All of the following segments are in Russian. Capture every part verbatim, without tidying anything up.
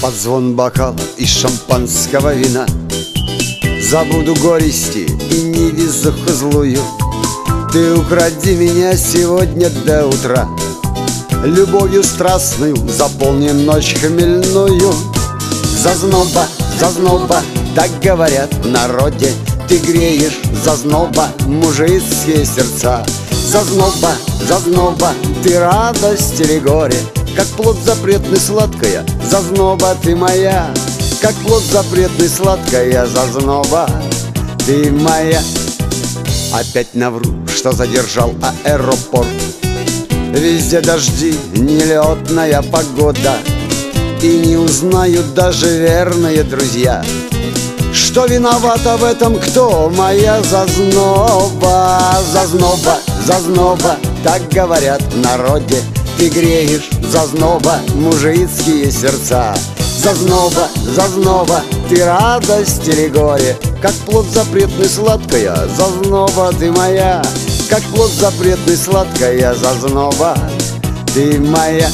под звон бокалов из шампанского вина забуду горести и невезуху злую. Ты укради меня сегодня до утра, любовью страстную заполни ночь хмельную. Зазноба, зазноба, так говорят в народе, ты греешь зазноба мужицкие сердца. Зазноба, зазноба, ты радость или горе, как плод запретный сладкая, зазноба ты моя. Как плод запретный сладкая, зазноба ты моя. Опять навру, что задержал аэропорт. Везде дожди, нелетная погода, и не узнают даже верные друзья, что виновата в этом кто? Моя зазноба. Зазноба, зазноба, так говорят в народе, ты греешь зазноба мужицкие сердца. Зазноба, зазноба, ты радость или горе, как плод запретный сладкая, зазноба ты моя. Как плод запретный сладкая, зазноба ты моя.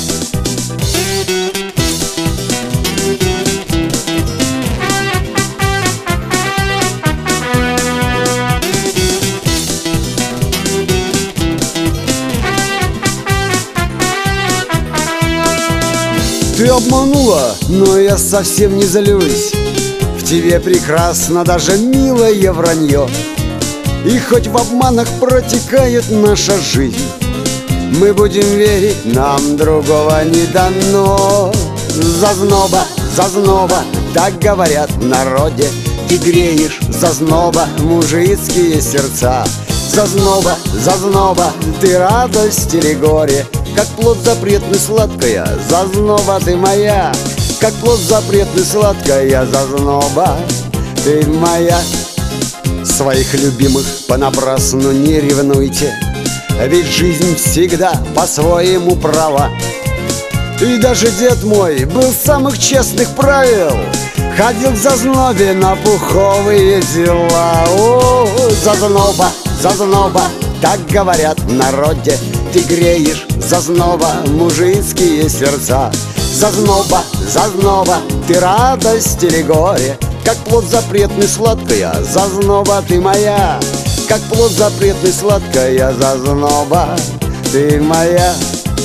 Ты обманула, но я совсем не злюсь. В тебе прекрасно даже милое вранье. И хоть в обманах протекает наша жизнь, мы будем верить, нам другого не дано. Зазноба, зазноба, так говорят в народе, ты греешь зазноба мужицкие сердца. Зазноба, зазноба, ты радость или горе, как плод запретный сладкая, зазноба ты моя. Как плод запретный сладкая, зазноба ты моя. Своих любимых понапрасну не ревнуйте, ведь жизнь всегда по-своему права. И даже дед мой был самых честных правил, ходил в зазнобе на пуховые дела. О, зазноба, зазноба, так говорят в народе, ты греешь зазноба мужицкие сердца. Зазноба, зазноба, ты радость или горе, как плод запретный сладкая, зазноба ты моя. Как плод запретный сладкая, зазноба ты моя.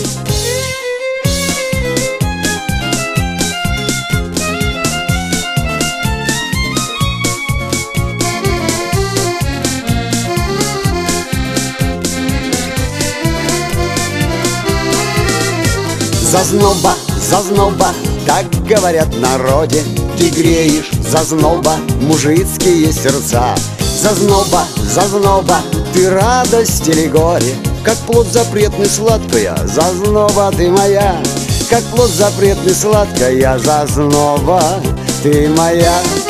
Зазноба, зазноба, так говорят в народе, ты греешь зазноба мужицкие сердца. Зазноба, зазноба, ты радость или горе, как плод запретный сладкая, зазноба ты моя. Как плод запретный сладкая, зазноба ты моя.